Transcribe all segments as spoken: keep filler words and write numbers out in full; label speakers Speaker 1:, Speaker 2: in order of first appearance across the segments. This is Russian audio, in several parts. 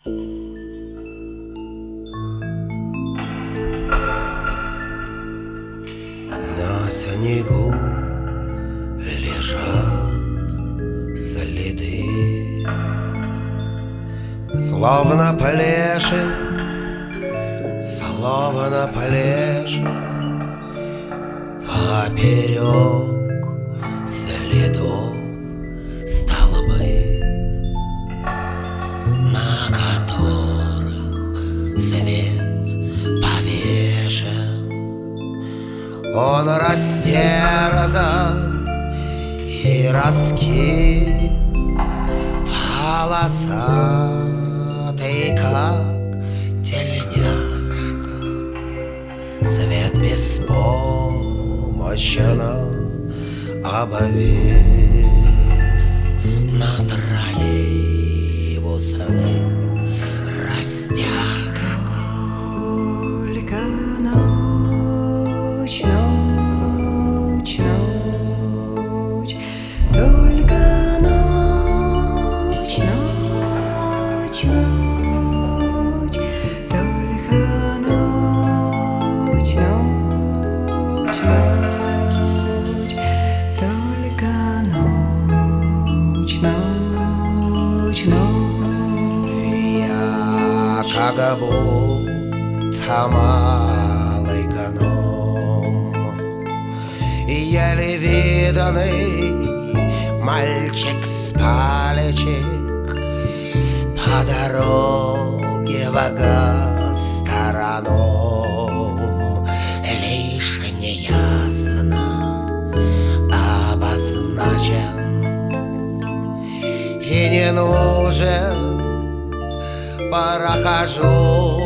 Speaker 1: На снегу лежат следы, словно плеши, словно плеши, поперек следов столбы, на которых свет повешен. Он растерзан и раскис, полосатый, как тельняшка. Свет беспомощно обвис над троллейбусным растяжкой.
Speaker 2: Только ночь, ночь, ночь, только ночь, ночь, ночь, только ночь, ночь, ночь, только ночь, ночь, ночь.
Speaker 1: Я как будто малый гном, еле виданный мальчик с палечек, по дороге в гастроном, лишь неясно обозначен и не нужен. Прохожу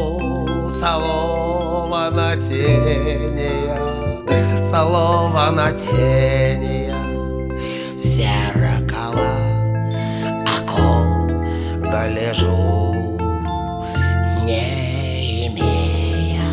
Speaker 1: словно тения, словно тения в зеркало окон гляжу, не имея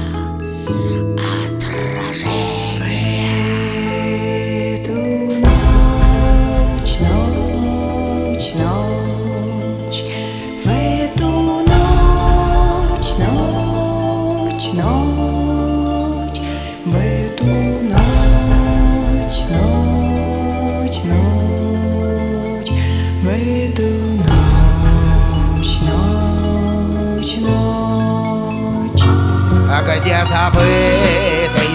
Speaker 1: отражения.
Speaker 2: Эту ночь, ночь, ночь, в эту ночь, ночь, ночь, в эту ночь, ночь, ночь, в эту ночь, ночь, ночь.
Speaker 1: А где забытый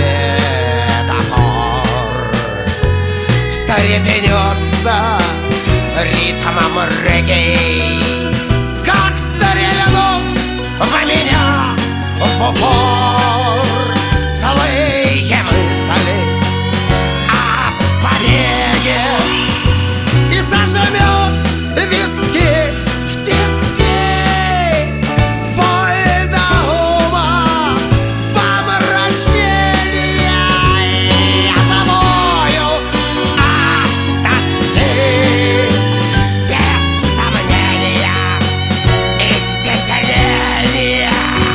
Speaker 1: светофор встрепенется ритмом регги, как стрельнул в меня в упор злые мысли о побеге и зажмет виски в тиски. Боль до ума помрачения, я завою от тоски, без сомнения и стеснения.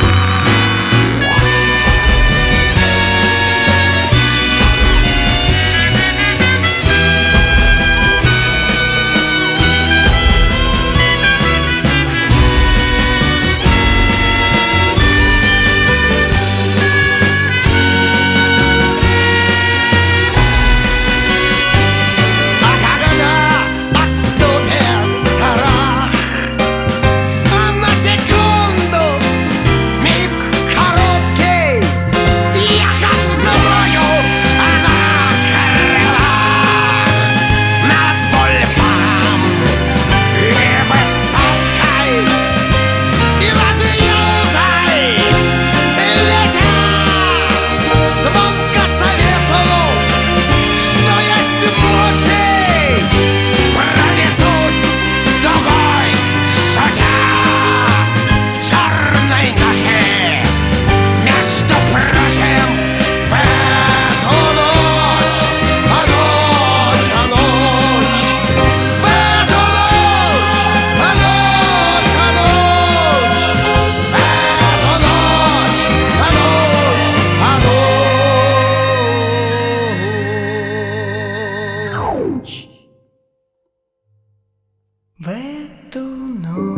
Speaker 1: А когда отступит страх, на секунду, миг короткий, я как взмою на крылах над бульваром и высоткой, и над юзой летя звонко свистнув, что есть мочи, пронесусь дугой шутя в черной ночи. Между прочим, в эту ночь, а ночь, а ночь, в эту ночь, а ночь, а ночь, в эту ночь, а ночь, а ночь.
Speaker 2: В эту ночь.